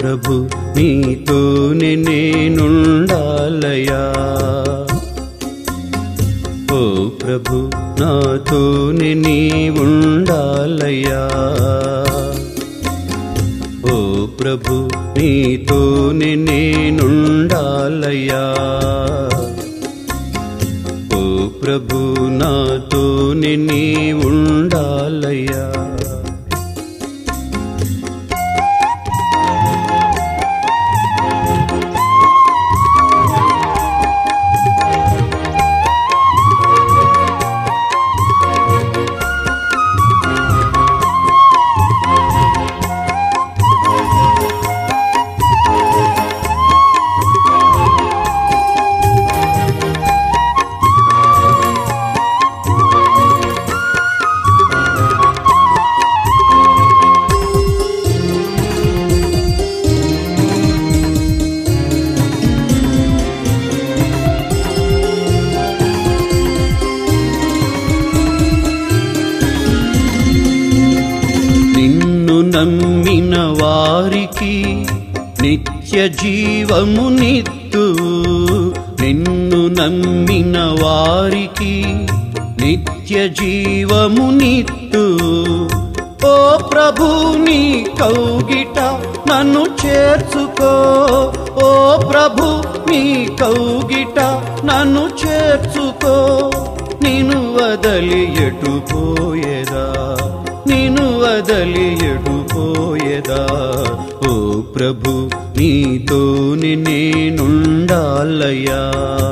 ప్రభు నీతోనే నేనుండాలయా, ఓ ప్రభు నాతోనే నీవుండాలయా, ఓ ప్రభు నీతోనే నేనుండాలయా, ఓ ప్రభు నాతోనే నీవుండాలయా. నమ్మిన వారికి నిత్య జీవమునిత్తు, నిన్ను నమ్మిన వారికి నిత్య జీవమునిత్తు, ఓ ప్రభు నీ కౌగిట నన్ను చేర్చుకో, ఓ ప్రభు నీ కౌగిట నన్ను చేర్చుకో, నిన్ను వదలి ఎటు పోయేదా, నిన్ను వదలి ఎటు పోయేదా, ఓ ప్రభు నీతోనే నేనుండాలయా,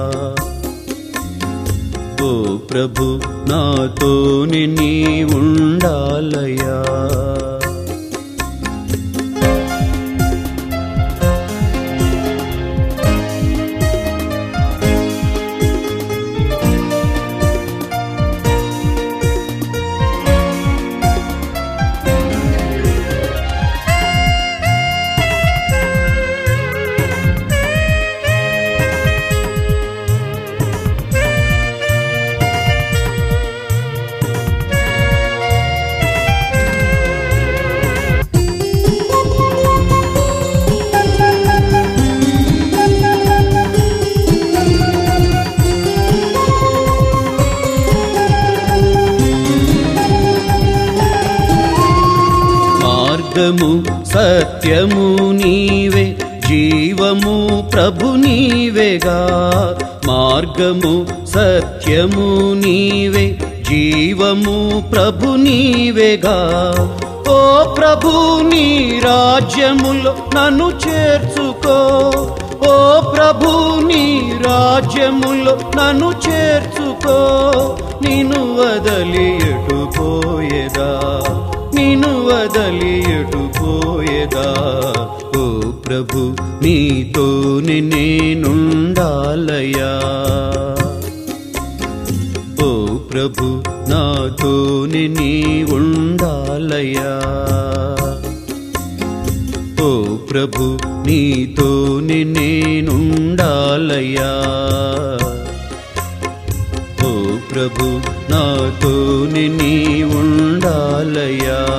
ఓ ప్రభు నాతోనే నీవుండాలయా. మార్గము సత్యము నీవే, జీవము ప్రభు నీవేగా, మార్గము సత్యము నీవే, జీవము ప్రభు నీవేగా, ఓ ప్రభు నీ రాజ్యములో నన్ను చేర్చుకో, ఓ ప్రభు నీ రాజ్యములో నన్ను చేర్చుకో, నిన్ను వదలి ఎటు పోయేదా, నిన్ను వదలి ఎటు పోయేదా, ఓ ప్రభు నీతోనే నేనుండాలయా, ఓ ప్రభు నాతోనే నీవుండాలయా, ఓ ప్రభు నీతోనే నేనుండాలయా, ఓ ప్రభు నాతోనే నీవుండాలయా.